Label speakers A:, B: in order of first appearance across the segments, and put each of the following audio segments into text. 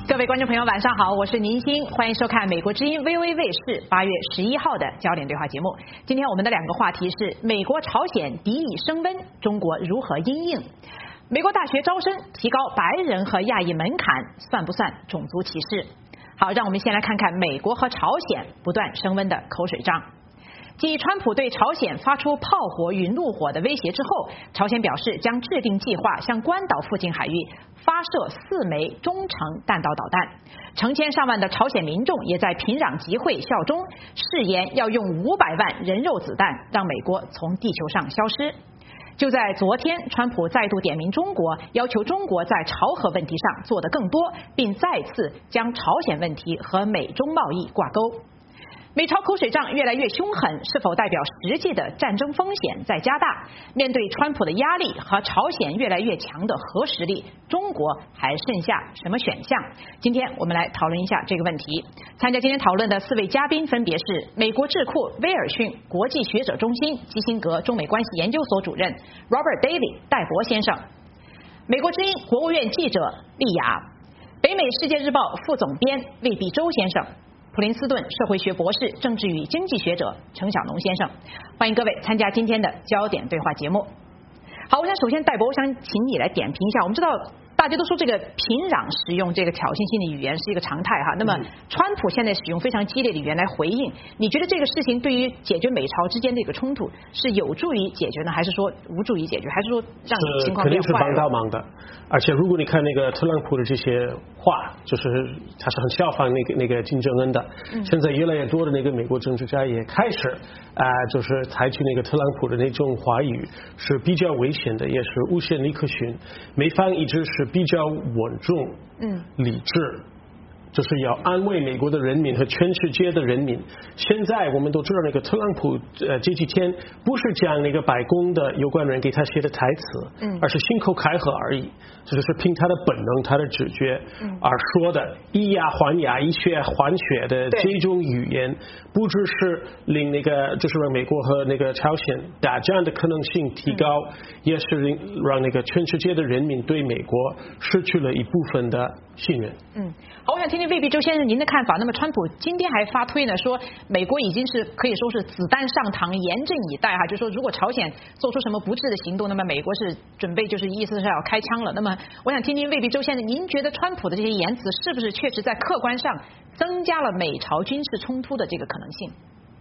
A: 各位观众朋友，晚上好，我是宁鑫，欢迎收看美国之音 VOA 卫视8月11号的焦点对话节目。今天我们的两个话题是：美国朝鲜敌意升温，中国如何因应？美国大学招生提高白人和亚裔门槛，算不算种族歧视？好，让我们先来看看美国和朝鲜不断升温的口水仗。继川普对朝鲜发出炮火与怒火的威胁之后，朝鲜表示将制定计划向关岛附近海域发射4枚中程弹道导弹。成千上万的朝鲜民众也在平壤集会效忠，誓言要用500万人肉子弹让美国从地球上消失。就在昨天，川普再度点名中国，要求中国在朝核问题上做得更多，并再次将朝鲜问题和美中贸易挂钩。美朝口水仗越来越凶狠，是否代表实际的战争风险在加大？面对川普的压力和朝鲜越来越强的核实力，中国还剩下什么选项？今天我们来讨论一下这个问题。参加今天讨论的4位嘉宾分别是美国智库威尔逊国际学者中心基辛格中美关系研究所主任 Robert Daly 戴博先生，美国之音国务院记者丽雅，北美世界日报副总编魏必洲先生，普林斯顿社会学博士、政治与经济学者程晓农先生，欢迎各位参加今天的焦点对话节目。好，我想首先戴博，我想请你来点评一下。我们知道大家都说这个平壤使用这个挑衅性的语言是一个常态哈，那么川普现在使用非常激烈的语言来回应，你觉得这个事情对于解决美朝之间的一个冲突是有助于解决呢，还是说无助于解决，还是说让情况变坏？
B: 肯定是帮到忙的。而且如果你看那个特朗普的这些话，就是他是很效仿那个金正恩的。现在越来越多的那个美国政治家也开始就是采取那个特朗普的那种话语，是比较危险的，也是无限尼克逊。美方一直是比较稳重、理智，就是要安慰美国的人民和全世界的人民。现在我们都知道，那个特朗普这几天不是讲那个白宫的有关人给他写的台词，而是信口开河而已，这就是凭他的本能、他的直觉而说的以牙还牙、以血还血的这种语言，不只是令那个就是让美国和那个朝鲜打仗的可能性提高，也是让那个全世界的人民对美国失去了一部分的信任。
A: 好，我想听听魏必洲先生您的看法。那么川普今天还发推呢，说美国已经是可以说是子弹上膛，严阵以待哈，就是说如果朝鲜做出什么不智的行动，那么美国是准备就是意思是要开枪了。那么我想听听魏必洲先生，您觉得川普的这些言辞是不是确实在客观上增加了美朝军事冲突的这个可能性？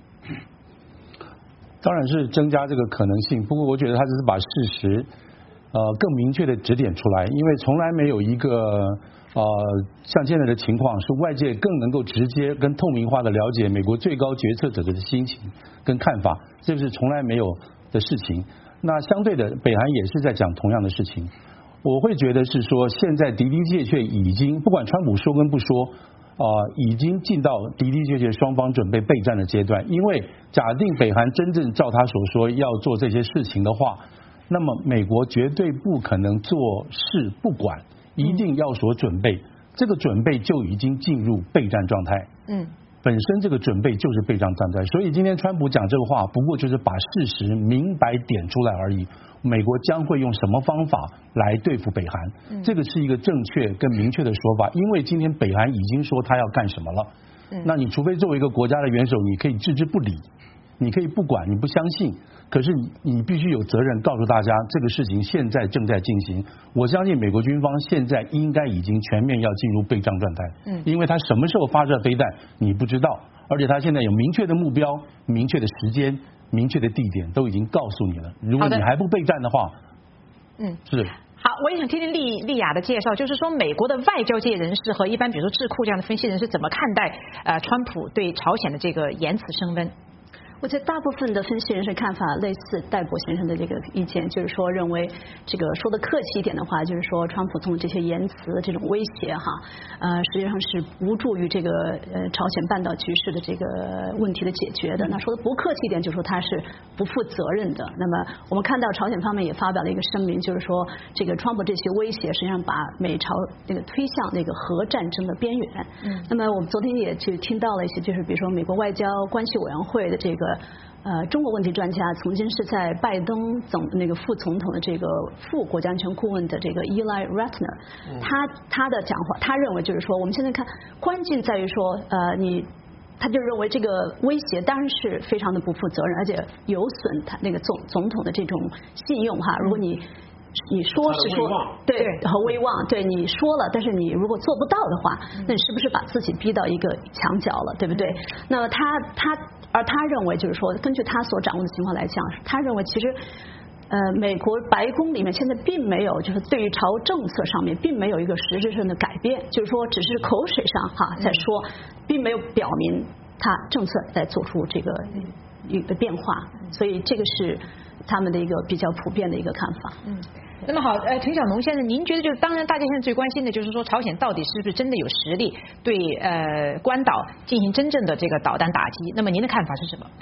C: 当然是增加这个可能性，不过我觉得他只是把事实更明确的指点出来，因为从来没有一个像现在的情况是外界更能够直接跟透明化的了解美国最高决策者的心情跟看法，这是从来没有的事情。那相对的，北韩也是在讲同样的事情。我会觉得是说，现在的确已经不管川普说跟不说，已经进到的确双方准备备战的阶段。因为假定北韩真正照他所说要做这些事情的话，那么美国绝对不可能坐视不管，一定要所准备，这个准备就已经进入备战状态。本身这个准备就是备战状态，所以今天川普讲这个话，不过就是把事实明白点出来而已。美国将会用什么方法来对付北韩，这个是一个正确跟明确的说法，因为今天北韩已经说他要干什么了。那你除非作为一个国家的元首，你可以置之不理，你可以不管，你不相信，可是你必须有责任告诉大家这个事情现在正在进行。我相信美国军方现在应该已经全面要进入备战状态，因为他什么时候发射飞弹你不知道，而且他现在有明确的目标、明确的时间、明确的地点都已经告诉你了。如果你还不备战的话，是。
A: 好，我也想听听丽雅的介绍，就是说美国的外交界人士和一般比如说智库这样的分析人士怎么看待川普对朝鲜的这个言辞升温？
D: 我觉得大部分的分析人士看法类似戴博先生的这个意见，就是说认为这个说的客气一点的话，就是说川普通这些言辞这种威胁哈，实际上是无助于这个朝鲜半岛局势的这个问题的解决的。那说的不客气一点，就是说他是不负责任的。那么我们看到朝鲜方面也发表了一个声明，就是说这个川普这些威胁实际上把美朝那个推向那个核战争的边缘。那么我们昨天也去听到了一些，就是比如说美国外交关系委员会的这个的中国问题专家，曾经是在拜登副总统的这个副国家安全顾问的这个 Eli Ratner，他的讲话，他认为就是说，我们现在看关键在于说，他就认为这个威胁当然是非常的不负责任，而且有损他那个总统的这种信用哈。如果你说是说对和威望，对你说了，但是你如果做不到的话，那你是不是把自己逼到一个墙角了，对不对？那么他认为就是说，根据他所掌握的情况来讲，他认为其实美国白宫里面现在并没有就是对于朝政策上面并没有一个实质性的改变，就是说只是口水上在说，并没有表明他政策在做出这个一个变化，所以这个是他们的一个比较普遍的一个看法。
A: 那么好，陈小农先生，您觉得就是当然大家现在最关心的就是说朝鲜到底是不是真的有实力对关岛进行真正的这个导弹打击？那么您的看法是什么？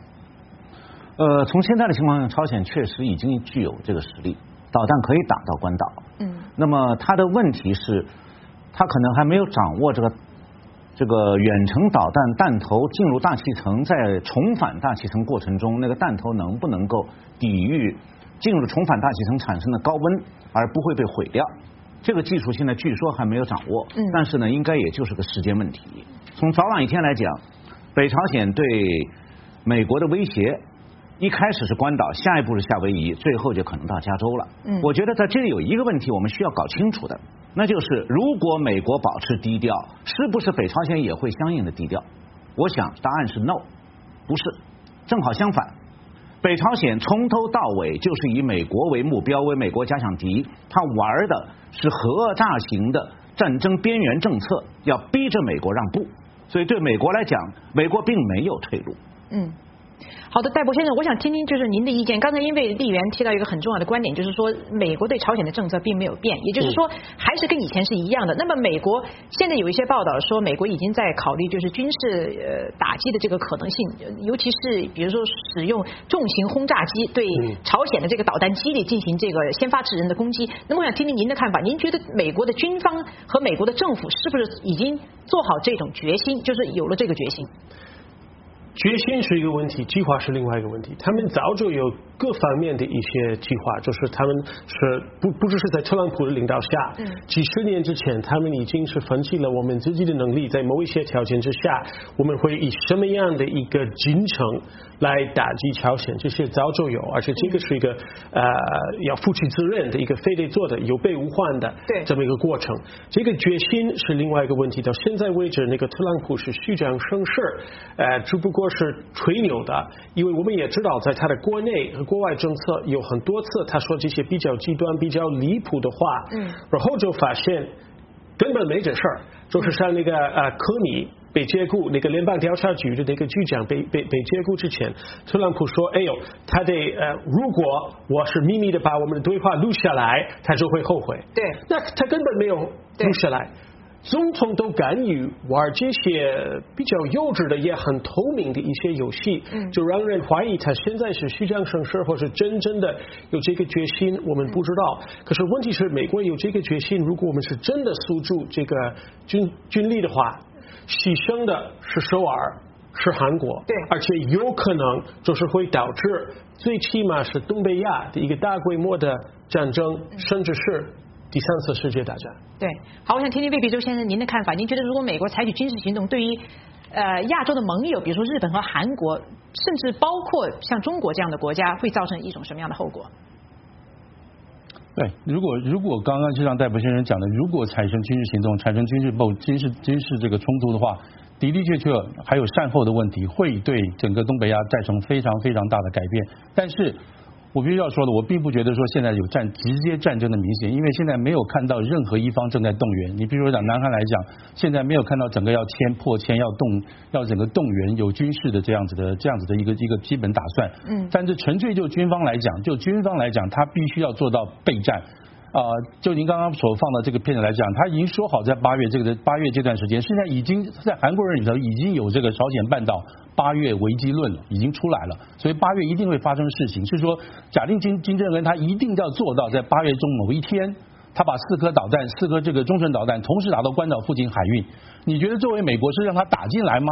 E: 从现在的情况下，朝鲜确实已经具有这个实力，导弹可以打到关岛。那么它的问题是，它可能还没有掌握这个远程导弹弹头进入大气层，在重返大气层过程中，那个弹头能不能够抵御进入重返大气层产生的高温，而不会被毁掉？这个技术现在据说还没有掌握，但是呢，应该也就是个时间问题。从早晚一天来讲，北朝鲜对美国的威胁，一开始是关岛，下一步是夏威夷，最后就可能到加州了。我觉得在这里有一个问题我们需要搞清楚的，那就是如果美国保持低调，是不是北朝鲜也会相应的低调？我想答案是 no， 不是，正好相反。北朝鲜从头到尾就是以美国为目标，为美国假想敌，他玩的是核炸型的战争边缘政策，要逼着美国让步，所以对美国来讲，美国并没有退路。
A: 好的，戴博先生，我想听听就是您的意见。刚才因为丽媛提到一个很重要的观点，就是说美国对朝鲜的政策并没有变，也就是说还是跟以前是一样的。那么美国现在有一些报道说，美国已经在考虑就是军事打击的这个可能性，尤其是比如说使用重型轰炸机对朝鲜的这个导弹基地进行这个先发制人的攻击。那么我想听听您的看法，您觉得美国的军方和美国的政府是不是已经做好这种决心，就是有了这个决心？
B: 决心是一个问题，计划是另外一个问题。他们早就有各方面的一些计划，就是他们是不只是在特朗普的领导下，几十年之前，他们已经是分析了我们自己的能力，在某一些条件之下，我们会以什么样的一个进程来打击朝鲜，这些早就有，而且这个是一个要负起责任的一个非得做的有备无患的这么一个过程。这个决心是另外一个问题。到现在为止，那个特朗普是虚张声势，只不过是吹牛的，因为我们也知道，在他的国内和国外政策有很多次他说这些比较极端、比较离谱的话，然后就发现根本没这事儿，就是像那个科米被解雇，那个联邦调查局的那个局长被解雇之前，特朗普说：“哎呦，他得如果我是秘密的把我们的对话录下来，他就会后悔。”对，那他根本没有录下来。总统都敢于玩这些比较幼稚的也很透明的一些游戏，就让人怀疑他现在是虚张声势，或是真正的有这个决心，我们不知道。可是问题是，美国有这个决心，如果我们是真的诉诸这个军力的话，牺牲的是首尔，是韩国，对，而且有可能就是会导致最起码是东北亚的一个大规模的战争，甚至是第三次世界大战。
A: 对，好，我想听听魏必洲先生您的看法。您觉得如果美国采取军事行动，对于亚洲的盟友，比如说日本和韩国，甚至包括像中国这样的国家，会造成一种什么样的后果？
C: 对，如果刚刚就像戴博先生讲的，如果产生军事行动，产生军事这个冲突的话，的确还有善后的问题，会对整个东北亚造成非常非常大的改变。但是我必须要说的，我并不觉得说现在有直接战争的明显，因为现在没有看到任何一方正在动员。你比如说讲南韩来讲，现在没有看到整个要破签要整个动员有军事的这样子的一个基本打算。但是纯粹就军方来讲，他必须要做到备战。就您刚刚所放的这个片子来讲，他已经说好在8月这段时间，现在已经在韩国人里头已经有这个朝鲜半岛8月危机论了，已经出来了，所以8月一定会发生事情。是说，假定金正恩他一定要做到在8月中某一天，他把4颗这个中程导弹同时打到关岛附近海域。你觉得作为美国是让他打进来吗？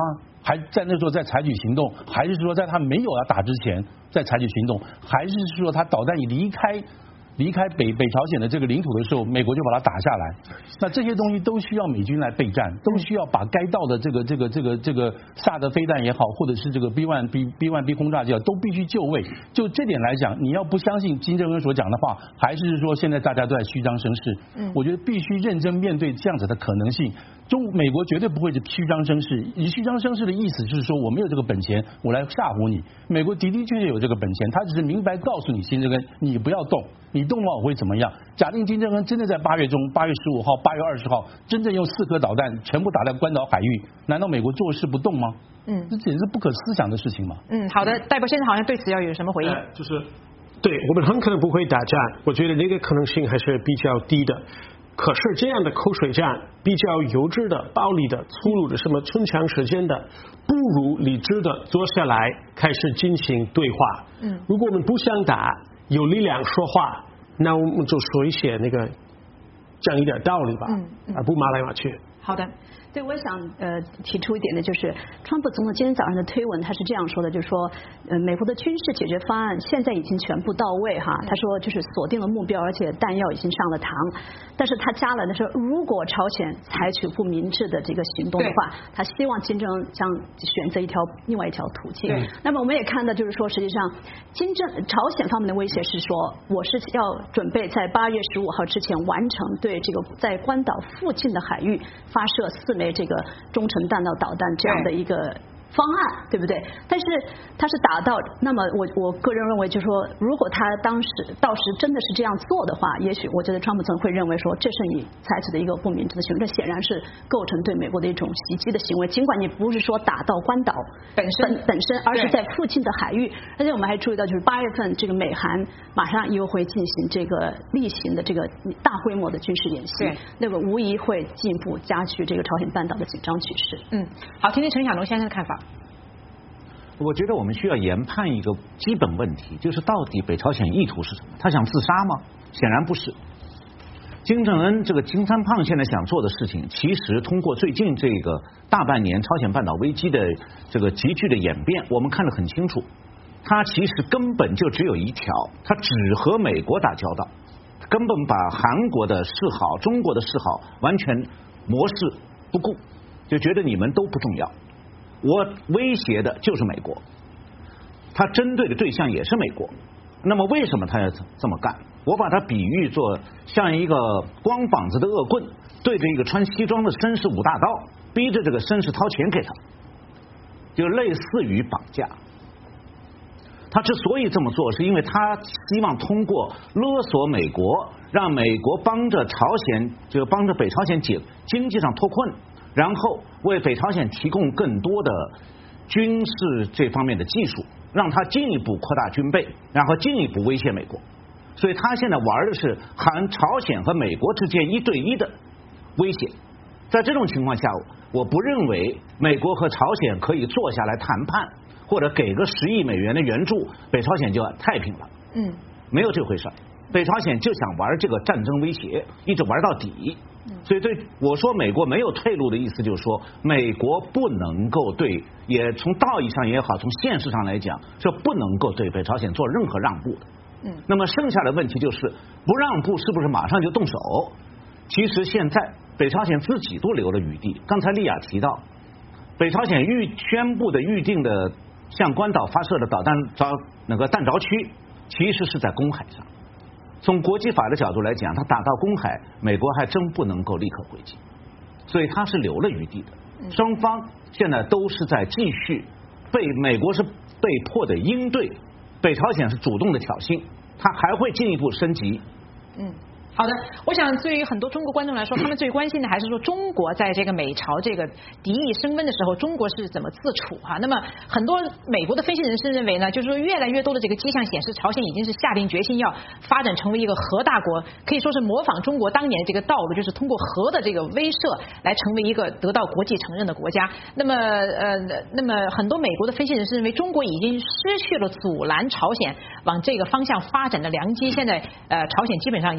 C: 还在那时候再采取行动，还是说在他没有要打之前再采取行动，还是说他导弹一离开北朝鲜的这个领土的时候，美国就把它打下来？那这些东西都需要美军来备战，都需要把该到的这个萨德飞弹也好，或者是这个 B1B 轰炸机都必须就位。就这点来讲，你要不相信金正恩所讲的话，还是说现在大家都在虚张声势？我觉得必须认真面对这样子的可能性。美国绝对不会是虚张声势，以虚张声势的意思就是说我没有这个本钱，我来吓唬你。美国的确有这个本钱，他只是明白告诉你金正恩，你不要动，你动的话我会怎么样？假定金正恩真的在8月中，8月15号、8月20号，真正用4颗导弹全部打在关岛海域，难道美国坐视不动吗？这简直是不可思想的事情嘛。
A: 好的，戴博先生好像对此要有什么回应？
B: 就是对我们很可能不会打仗，我觉得那个可能性还是比较低的。可是这样的口水战，比较幼稚的、暴力的、粗鲁的、什么唇枪舌剑的，不如理智的坐下来开始进行对话。如果我们不想打，有力量说话，那我们就说一些那个讲一点道理吧，而不骂来骂去。
D: 好的。对，我想提出一点的就是，川普总统今天早上的推文，他是这样说的，就是说，美国的军事解决方案现在已经全部到位哈，他说就是锁定了目标，而且弹药已经上了膛，但是他加了的是，如果朝鲜采取不明智的这个行动的话，他希望金正恩将选择另外一条途径。那么我们也看到，就是说，实际上朝鲜方面的威胁是说，我是要准备在8月15号之前完成对这个在关岛附近的海域发射4枚这个中程弹道导弹这样的一个方案，对不对？但是他是达到，那么我个人认为，就是说，如果他到时真的是这样做的话，也许我觉得川普总统会认为说，这是你采取的一个不明智的行为，这显然是构成对美国的一种袭击的行为。尽管你不是说打到关岛本身，而是在附近的海域。而且我们还注意到，就是8月份这个美韩马上又会进行这个例行的这个大规模的军事演习，那个无疑会进一步加剧这个朝鲜半岛的紧张局势。
A: 好，听听陈小龙先生的看法。
E: 我觉得我们需要研判一个基本问题，就是到底北朝鲜意图是什么？他想自杀吗？显然不是。金正恩这个金三胖现在想做的事情，其实通过最近这个大半年朝鲜半岛危机的这个急剧的演变，我们看得很清楚，他其实根本就只有一条，他只和美国打交道，根本把韩国的示好、中国的示好完全漠视不顾，就觉得你们都不重要。我威胁的就是美国，他针对的对象也是美国。那么为什么他要这么干？我把它比喻作像一个光膀子的恶棍对着一个穿西装的绅士舞大刀，逼着这个绅士掏钱给他，就类似于绑架。他之所以这么做，是因为他希望通过勒索美国，让美国帮着北朝鲜经济上脱困，然后为北朝鲜提供更多的军事这方面的技术，让他进一步扩大军备，然后进一步威胁美国。所以他现在玩的是朝鲜和美国之间1对1的威胁。在这种情况下，我不认为美国和朝鲜可以坐下来谈判，或者给个10亿美元的援助，北朝鲜就太平了。没有这回事。北朝鲜就想玩这个战争威胁，一直玩到底。所以对我说美国没有退路的意思，就是说美国不能够也从道义上也好，从现实上来讲，是不能够对北朝鲜做任何让步的。那么剩下的问题就是不让步是不是马上就动手？其实现在北朝鲜自己都留了余地。刚才丽亚提到，北朝鲜宣布的预定的向关岛发射的导弹弹着区，其实是在公海上。从国际法的角度来讲，它打到公海，美国还真不能够立刻回击，所以它是留了余地的。双方现在都是在继续美国是被迫的应对，北朝鲜是主动的挑衅，它还会进一步升级。
A: 好的，我想对于很多中国观众来说，他们最关心的还是说中国在这个美朝这个敌意升温的时候，中国是怎么自处哈。那么很多美国的分析人士认为呢，就是说越来越多的这个迹象显示，朝鲜已经是下定决心要发展成为一个核大国，可以说是模仿中国当年这个道路，就是通过核的这个威慑来成为一个得到国际承认的国家。那么很多美国的分析人士认为，中国已经失去了阻拦朝鲜往这个方向发展的良机，现在朝鲜基本上已经在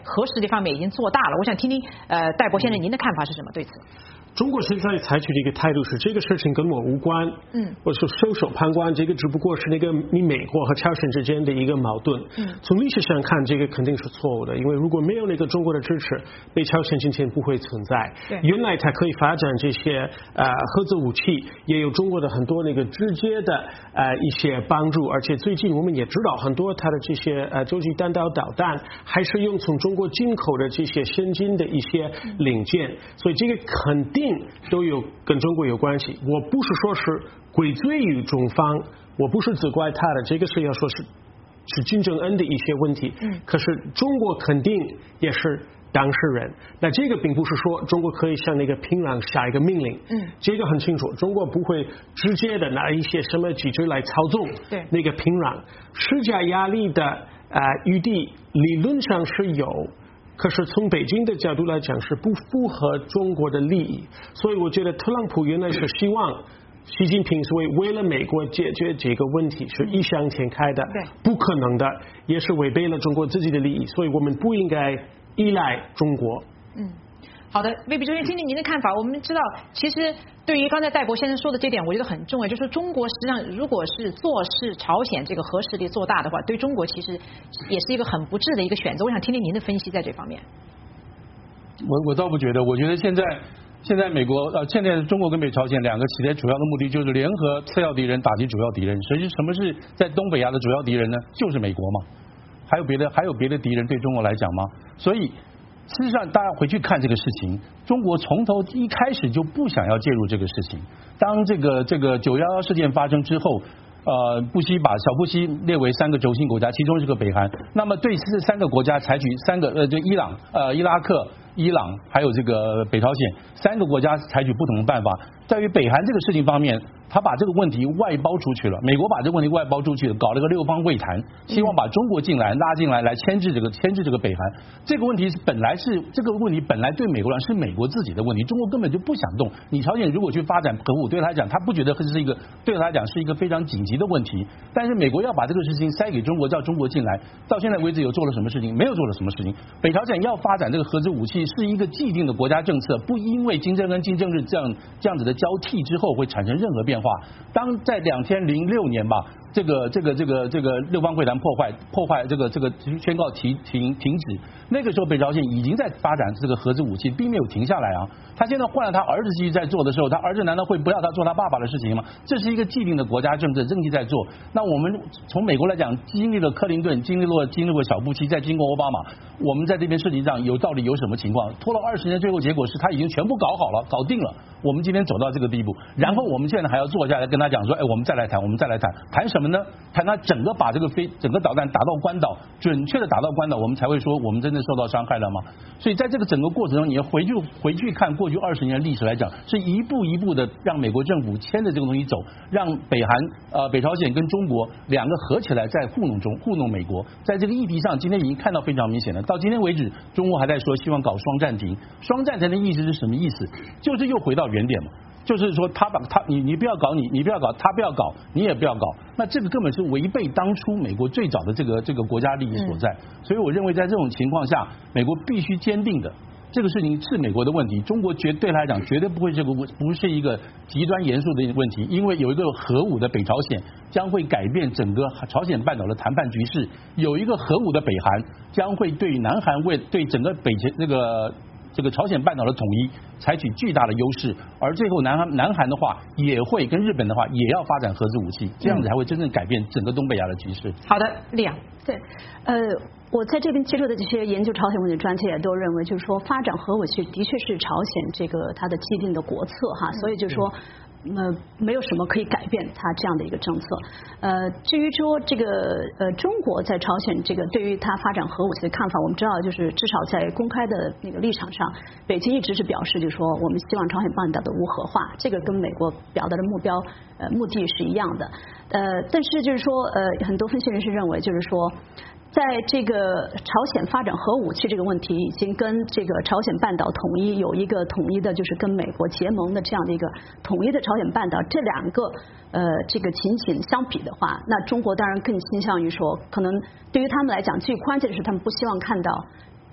A: 核实力方面已经做大了。我想听听戴博先生您的看法是什么？对此？
B: 中国现在采取的一个态度是，这个事情跟我无关，我是袖手旁观，这个只不过是那个你美国和朝鲜之间的一个矛盾。从历史上看，这个肯定是错误的，因为如果没有那个中国的支持，北朝鲜今天不会存在。原来它可以发展这些核子武器，也有中国的很多那个直接的一些帮助，而且最近我们也知道很多它的这些洲际弹道导弹还是用从中国进口的这些先进的一些零件，所以这个肯定都有跟中国有关系。我不是说是归罪于中方，我不是责怪他的，这个是要说是金正恩的一些问题。可是中国肯定也是当事人。那这个并不是说中国可以向那个平壤下一个命令。这个很清楚，中国不会直接的拿一些什么机制来操纵那个平壤，施加压力的余地理论上是有。可是从北京的角度来讲是不符合中国的利益，所以我觉得特朗普原来是希望习近平所谓为了美国解决这个问题是异想天开的，不可能的，也是违背了中国自己的利益，所以我们不应该依赖中国。
A: 好的，魏必周先生，听听您的看法。我们知道，其实对于刚才戴博先生说的这点，我觉得很重要，就是中国实际上如果是坐视朝鲜这个核实力做大的话，对中国其实也是一个很不智的一个选择。我想听听您的分析在这方面。
C: 我倒不觉得，我觉得现在美国现在中国跟北朝鲜两个企图主要的目的就是联合次要敌人打击主要敌人。实际什么是在东北亚的主要敌人呢？就是美国嘛。还有别的敌人对中国来讲吗？所以事实上，大家回去看这个事情，中国从头一开始就不想要介入这个事情。当这个911事件发生之后，布希把小布希列为3个轴心国家，其中是个北韩。那么对这3个国家采取就伊朗、伊拉克、伊朗还有这个北朝鲜3个国家采取不同的办法。在于北韩这个事情方面，他把这个问题外包出去了，美国把这个问题外包出去了，搞了个6方会谈，希望把中国拉进来牵制这个北韩。这个问题本来对美国来讲是美国自己的问题，中国根本就不想动。你朝鲜如果去发展核武，对他来讲他不觉得对他来讲是一个非常紧急的问题，但是美国要把这个事情塞给中国，叫中国进来，到现在为止有做了什么事情？没有做了什么事情。北朝鲜要发展这个核子武器是一个既定的国家政策，不因为金正恩、金正日这样子的交替之后会产生任何变化。当在2006年吧，这个6方会谈破坏这个宣告停止，那个时候北朝鲜已经在发展这个核子武器，并没有停下来啊。他现在换了他儿子继续在做的时候，他儿子难道会不要他做他爸爸的事情吗？这是一个既定的国家政策，正在做。那我们从美国来讲，经历了克林顿，经历过小布希，再经过奥巴马，我们在这边事情上到底有什么情况？拖了20年，最后结果是他已经全部搞好了，搞定了。我们今天走到这个地步，然后我们现在还要坐下来跟他讲说，我们再来谈什么呢？谈他把整个导弹打到关岛，准确的打到关岛，我们才会说我们真的受到伤害了吗？所以在这个整个过程中，你要回去看过去20年的历史来讲，是一步一步的让美国政府牵着这个东西走，让北朝鲜跟中国两个合起来在糊弄美国。在这个议题上，今天已经看到非常明显了。到今天为止，中国还在说希望搞双暂停。双暂停的意思是什么意思？就是又回到原点嘛。就是说你不要搞，你不要搞，他不要搞，你也不要搞，那这个根本是违背当初美国最早的这个国家利益所在。所以我认为在这种情况下，美国必须坚定的，这个事情是美国的问题，中国对他来讲绝对不是一个极端严肃的问题，因为有一个核武的北朝鲜将会改变整个朝鲜半岛的谈判局势，有一个核武的北韩将会对南韩对整个这个朝鲜半岛的统一采取巨大的优势，而最后南韩的话也会跟日本的话也要发展核子武器，这样子才会真正改变整个东北亚的局势。
A: 好的，丽亚。
D: 对，我在这边接触的这些研究朝鲜问题专家也都认为，就是说发展核武器的确是朝鲜这个它的既定的国策哈，所以就是说。没有什么可以改变它这样的一个政策。至于说这个中国在朝鲜这个对于它发展核武器的看法，我们知道就是至少在公开的那个立场上，北京一直是表示就是说我们希望朝鲜半岛的无核化，这个跟美国表达的目的是一样的。但是就是说很多分析人士认为就是说。在这个朝鲜发展核武器这个问题，已经跟这个朝鲜半岛统一有一个统一的，就是跟美国结盟的这样的一个统一的朝鲜半岛，这两个这个情形相比的话，那中国当然更倾向于说，可能对于他们来讲，最关键的是他们不希望看到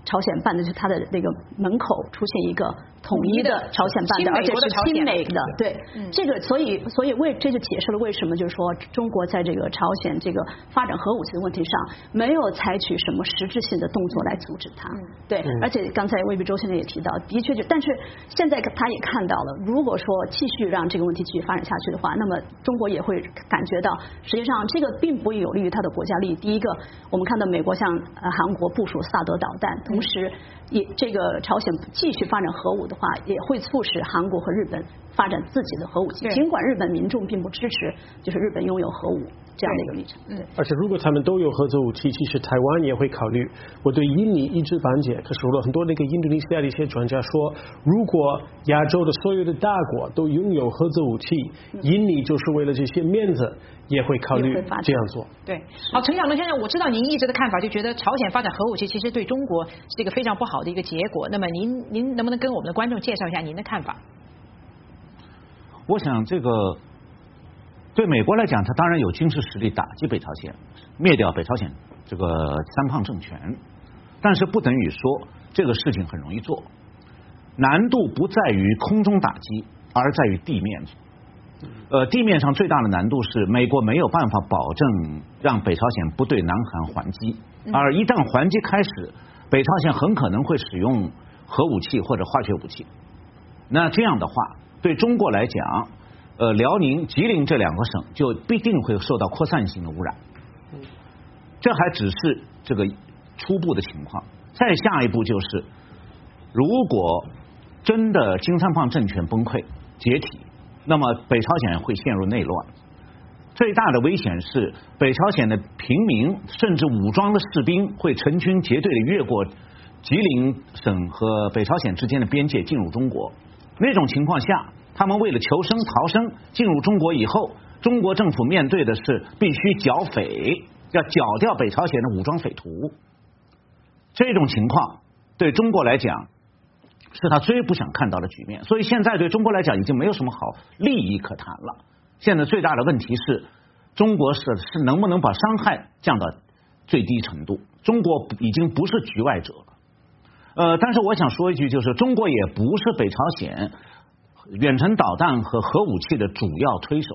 D: 朝鲜半岛，就是它的那个门口出现一个统一的朝鲜半岛，而且是亲美的，对，这个所以这就解释了为什么就是说中国在这个朝鲜这个发展核武器的问题上没有采取什么实质性的动作来阻止它，对，而且刚才魏必周先生也提到，的确但是现在他也看到了，如果说继续让这个问题继续发展下去的话，那么中国也会感觉到，实际上这个并不有利于他的国家利益。第一个，我们看到美国向韩国部署萨德导弹，同时也这个朝鲜继续发展核武的话，也会促使韩国和日本发展自己的核武器。尽管日本民众并不支持，就是日本拥有核武这样的一个立场。
B: 而且如果他们都有合作武器，其实台湾也会考虑。我对印尼一知半解，可是很多那个印度尼西亚的一些专家说，如果亚洲的所有的大国都拥有合作武器，印尼就是为了这些面子，也会考虑这样做。
A: 对，好，陈小龙先生，我知道您一直的看法，就觉得朝鲜发展核武器其实对中国是一个非常不好的一个结果。那么您能不能跟我们的观众介绍一下您的看法？
E: 我想这个对美国来讲，它当然有军事实力打击北朝鲜，灭掉北朝鲜这个三胖政权，但是不等于说这个事情很容易做。难度不在于空中打击，而在于地面。地面上最大的难度是美国没有办法保证让北朝鲜不对南韩还击，而一旦还击开始，北朝鲜很可能会使用核武器或者化学武器。那这样的话，对中国来讲，辽宁、吉林这两个省就必定会受到扩散性的污染。这还只是这个初步的情况，再下一步就是，如果真的金三胖政权崩溃解体，那么北朝鲜会陷入内乱。最大的危险是北朝鲜的平民甚至武装的士兵会成群结队的越过吉林省和北朝鲜之间的边界进入中国。那种情况下，他们为了求生逃生进入中国以后，中国政府面对的是必须剿匪，要剿掉北朝鲜的武装匪徒。这种情况对中国来讲是他最不想看到的局面，所以现在对中国来讲已经没有什么好利益可谈了。现在最大的问题是中国是能不能把伤害降到最低程度。中国已经不是局外者了。但是我想说一句，就是中国也不是北朝鲜远程导弹和核武器的主要推手。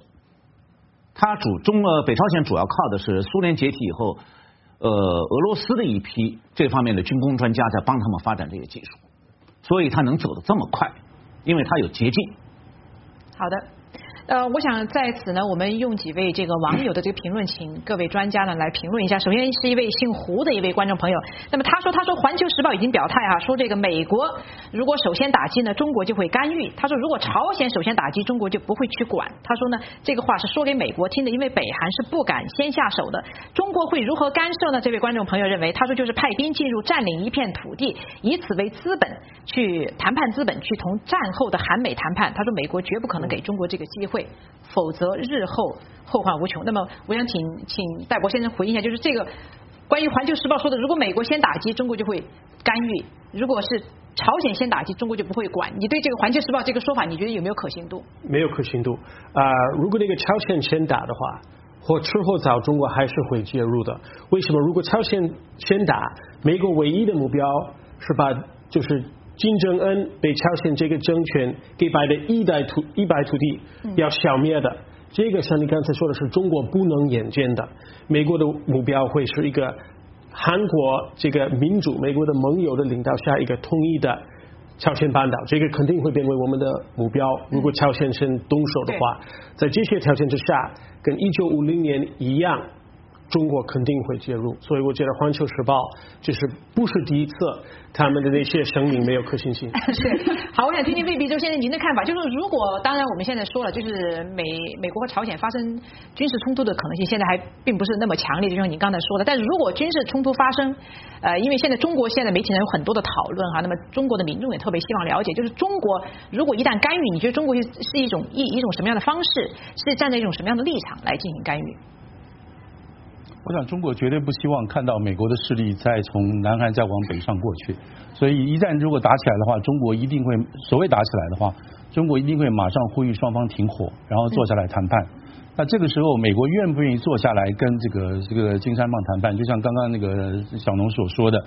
E: 北朝鲜主要靠的是苏联解体以后，俄罗斯的一批这方面的军工专家在帮他们发展这些技术，所以他能走得这么快，因为他有捷径。
A: 好的。我想在此呢，我们用几位这个网友的这个评论，请各位专家呢来评论一下。首先是一位姓胡的一位观众朋友，那么他说《环球时报》已经表态啊，说这个美国如果首先打击呢，中国就会干预。他说如果朝鲜首先打击，中国就不会去管。他说呢，这个话是说给美国听的，因为北韩是不敢先下手的。中国会如何干涉呢？这位观众朋友认为，他说就是派兵进入占领一片土地，以此为资本去谈判资本，去同战后的韩美谈判。他说美国绝不可能给中国这个机会，否则日后后患无穷。那么我想请戴博先生回应一下，就是这个关于《环球时报》说的，如果美国先打击，中国就会干预；如果是朝鲜先打击，中国就不会管。你对这个《环球时报》这个说法，你觉得有没有可信度？
B: 没有可信度。如果那个朝鲜先打的话，或迟或早中国还是会介入的。为什么？如果朝鲜先打，美国唯一的目标是把就是金正恩被朝鲜这个政权给摆的一败涂地要消灭的，这个像你刚才说的是中国不能眼见的。美国的目标会是一个韩国这个民主美国的盟友的领导下一个统一的朝鲜半岛，这个肯定会变为我们的目标。如果朝鲜先动手的话，在这些条件之下，跟1950年一样，中国肯定会介入。所以我觉得《环球时报》就是不是第一次他们的那些声明没有可信性。
A: 是。好，我想听听魏必周先生您的看法，就是如果当然我们现在说了，就是美国和朝鲜发生军事冲突的可能性现在还并不是那么强烈，就像你刚才说的。但是如果军事冲突发生，因为现在中国现在媒体上有很多的讨论哈，那么中国的民众也特别希望了解，就是中国如果一旦干预，你觉得中国是一种什么样的方式，是站在一种什么样的立场来进行干预？
C: 我想中国绝对不希望看到美国的势力再从南韩再往北上过去，所以一旦如果打起来的话，中国一定会所谓打起来的话，中国一定会马上呼吁双方停火，然后坐下来谈判。那这个时候，美国愿不愿意坐下来跟这个金三胖谈判？就像刚刚那个小农所说的，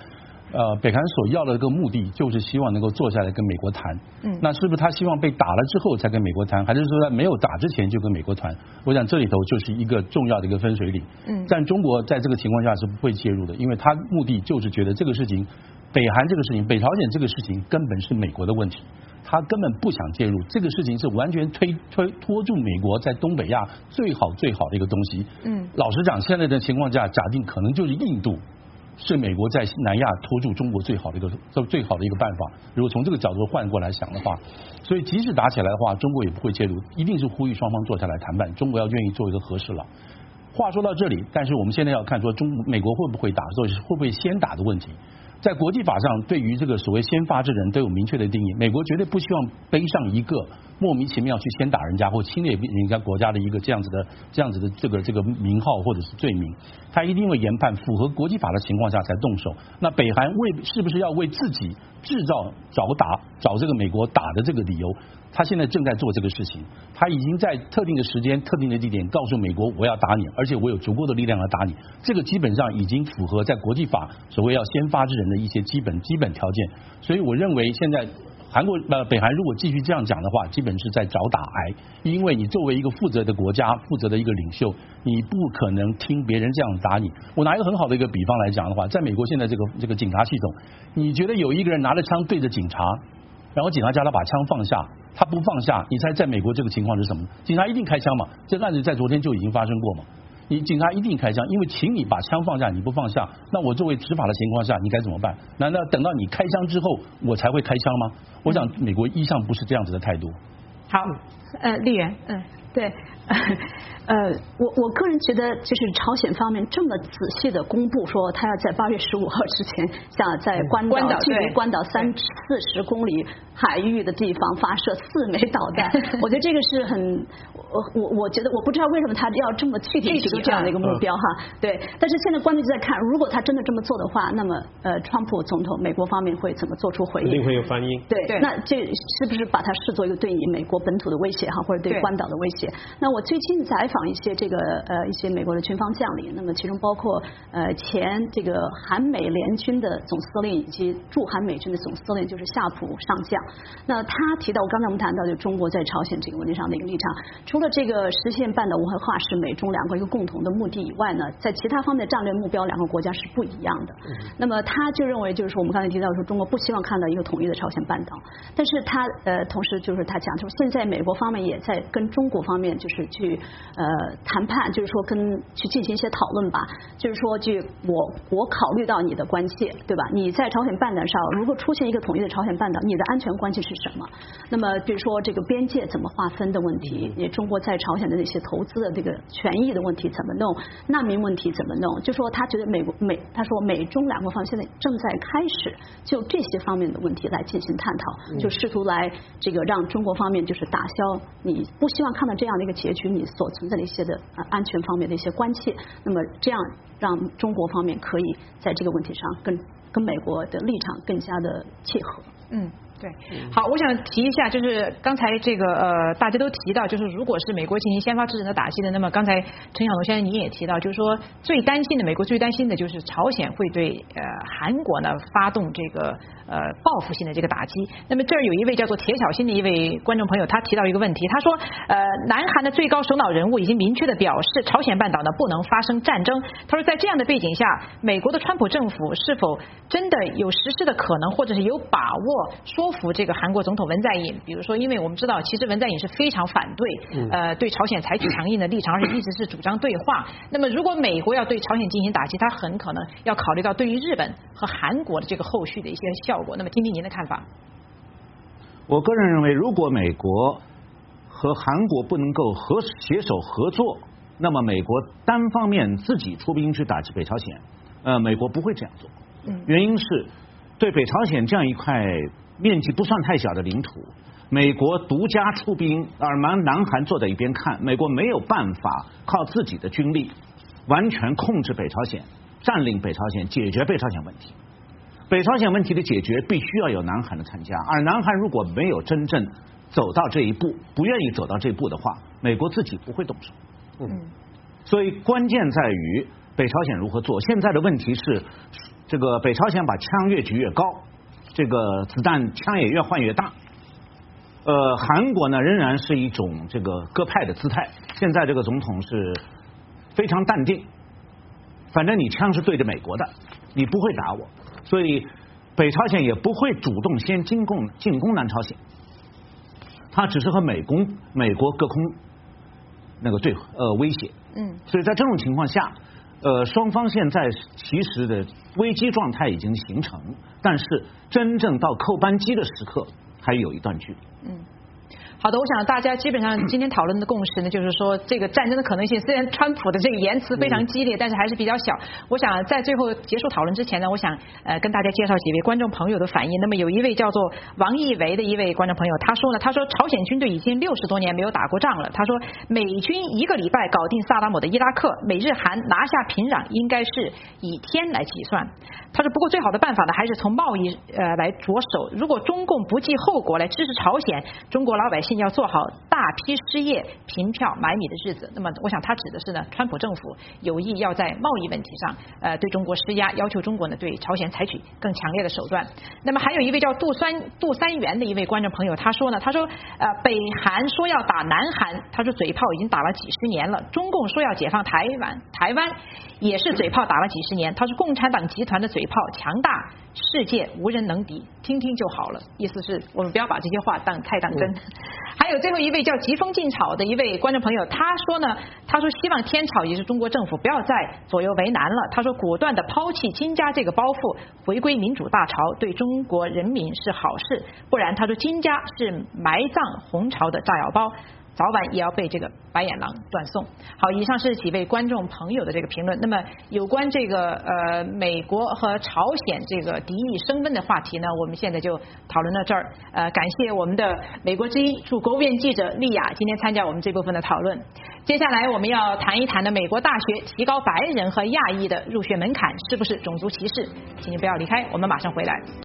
C: 北韩所要的这个目的就是希望能够坐下来跟美国谈。那是不是他希望被打了之后才跟美国谈，还是说在没有打之前就跟美国谈？我想这里头就是一个重要的一个分水岭。但中国在这个情况下是不会介入的，因为他目的就是觉得这个事情，北韩这个事情，北朝鲜这个事情根本是美国的问题，他根本不想介入。这个事情是完全拖住美国在东北亚最好的一个东西。老实讲，现在的情况下，假定可能就是印度是美国在南亚拖住中国最好的一个办法。如果从这个角度换过来想的话，所以即使打起来的话，中国也不会介入，一定是呼吁双方坐下来谈判，中国要愿意做一个和事佬。话说到这里，但是我们现在要看说美国会不会打，或者是会不会先打的问题。在国际法上，对于这个所谓先发制人都有明确的定义。美国绝对不希望背上一个莫名其妙去先打人家或侵略人家国家的一个这样子的这个名号或者是罪名，他一定会研判符合国际法的情况下才动手。那北韩是不是要为自己制造找这个美国打的这个理由？他现在正在做这个事情，他已经在特定的时间、特定的地点告诉美国我要打你，而且我有足够的力量来打你。这个基本上已经符合在国际法所谓要先发制人的一些基本条件。所以我认为现在北韩如果继续这样讲的话，基本是在找打挨，因为你作为一个负责的国家、负责的一个领袖，你不可能听别人这样打你。我拿一个很好的一个比方来讲的话，在美国现在这个警察系统，你觉得有一个人拿着枪对着警察，然后警察叫他把枪放下，他不放下，你猜在美国这个情况是什么？警察一定开枪嘛，这个案子在昨天就已经发生过嘛。你警察一定开枪，因为请你把枪放下，你不放下，那我作为执法的情况下，你该怎么办？难道等到你开枪之后，我才会开枪吗？我想美国一向不是这样子的态度。
A: 好，丽媛，
D: 对。我个人觉得，就是朝鲜方面这么仔细的公布说，他要在8月15号之前，像在关岛距离关岛40公里海域的地方发射4枚导弹，我觉得这个是很，我觉得我不知道为什么他要这么具体提出这样的一个目标哈。对，但是现在关键就在看，如果他真的这么做的话，那么川普总统美国方面会怎么做出回应？
B: 一定会有反应。
D: 对，那这是不是把它视作一个对你美国本土的威胁哈，或者对关岛的威胁？那我最近采访一些一些美国的军方将领，那么其中包括前这个韩美联军的总司令以及驻韩美军的总司令，就是夏普上将。那他提到，刚才我们谈到就中国在朝鲜这个问题上的一个立场，除了这个实现半岛无核化是美中两个一个共同的目的以外呢，在其他方面的战略目标两个国家是不一样的。那么他就认为，就是说我们刚才提到说，中国不希望看到一个统一的朝鲜半岛，但是他同时就是他讲说，现在美国方面也在跟中国方面就是去谈判，就是说去进行一些讨论吧，就是说我考虑到你的关切，对吧？你在朝鲜半岛上如果出现一个统一的朝鲜半岛，你的安全关系是什么？那么比如说这个边界怎么划分的问题，也中国在朝鲜的那些投资的这个权益的问题怎么弄，难民问题怎么弄？就说他觉得他说美中两国方面现在正在开始就这些方面的问题来进行探讨，就试图来这个让中国方面就是打消你不希望看到这样的一个结局，你所存在的一些的安全方面的一些关切，那么这样让中国方面可以在这个问题上跟美国的立场更加的契合。
A: 对，好，我想提一下，就是刚才这个大家都提到，就是如果是美国进行先发制人的打击的，那么刚才陈晓东先生您也提到，就是说美国最担心的就是朝鲜会对韩国呢发动这个报复性的这个打击。那么这儿有一位叫做铁小新的一位观众朋友，他提到一个问题，他说南韩的最高首脑人物已经明确的表示，朝鲜半岛呢不能发生战争。他说在这样的背景下，美国的川普政府是否真的有实施的可能，或者是有把握说服这个韩国总统文在寅？比如说，因为我们知道其实文在寅是非常反对对朝鲜采取强硬的立场，而且一直是主张对话。那么如果美国要对朝鲜进行打击，他很可能要考虑到对于日本和韩国的这个后续的一些效果。那么听听您的看法。
E: 我个人认为，如果美国和韩国不能够携手合作，那么美国单方面自己出兵去打击北朝鲜，美国不会这样做。原因是对北朝鲜这样一块面积不算太小的领土，美国独家出兵，而南韩坐在一边看，美国没有办法靠自己的军力完全控制北朝鲜，占领北朝鲜，解决北朝鲜问题。北朝鲜问题的解决必须要有南韩的参加，而南韩如果没有真正走到这一步，不愿意走到这一步的话，美国自己不会动手。所以关键在于北朝鲜如何做。现在的问题是， 这个北朝鲜把枪越举越高，这个子弹枪也越换越大。韩国呢仍然是一种这个鸽派的姿态，现在这个总统是非常淡定，反正你枪是对着美国的，你不会打我，所以北朝鲜也不会主动先进攻南朝鲜，他只是和美国隔空那个威胁。所以在这种情况下，双方现在其实的危机状态已经形成，但是真正到扣扳机的时刻还有一段距离。
A: 好的，我想大家基本上今天讨论的共识呢，就是说这个战争的可能性，虽然川普的这个言辞非常激烈，但是还是比较小。我想在最后结束讨论之前呢，我想跟大家介绍几位观众朋友的反应。那么有一位叫做王义维的一位观众朋友，他说朝鲜军队已经60多年没有打过仗了。他说美军1个礼拜搞定萨达姆的伊拉克，美日韩拿下平壤应该是以天来计算。他说不过最好的办法呢，还是从贸易来着手。如果中共不计后果来支持朝鲜，中国老百姓要做好大批失业、凭票买米的日子。那么我想他指的是呢，川普政府有意要在贸易问题上对中国施压，要求中国呢对朝鲜采取更强烈的手段。那么还有一位叫杜三元的一位观众朋友，他说北韩说要打南韩，他说嘴炮已经打了几十年了，中共说要解放台湾也是嘴炮打了几十年。他说共产党集团的嘴炮强大，世界无人能敌，听听就好了。意思是我们不要把这些话太当真。还有最后一位叫疾风劲草的一位观众朋友，他说希望天朝也是中国政府不要再左右为难了。他说果断的抛弃金家这个包袱，回归民主大朝，对中国人民是好事。不然他说金家是埋葬红朝的炸药包，早晚也要被这个白眼狼断送。好，以上是几位观众朋友的这个评论。那么有关这个美国和朝鲜这个敌意升温的话题呢，我们现在就讨论到这儿。感谢我们的美国之音驻国务院记者丽雅今天参加我们这部分的讨论。接下来我们要谈一谈的美国大学提高白人和亚裔的入学门槛是不是种族歧视？请您不要离开，我们马上回来。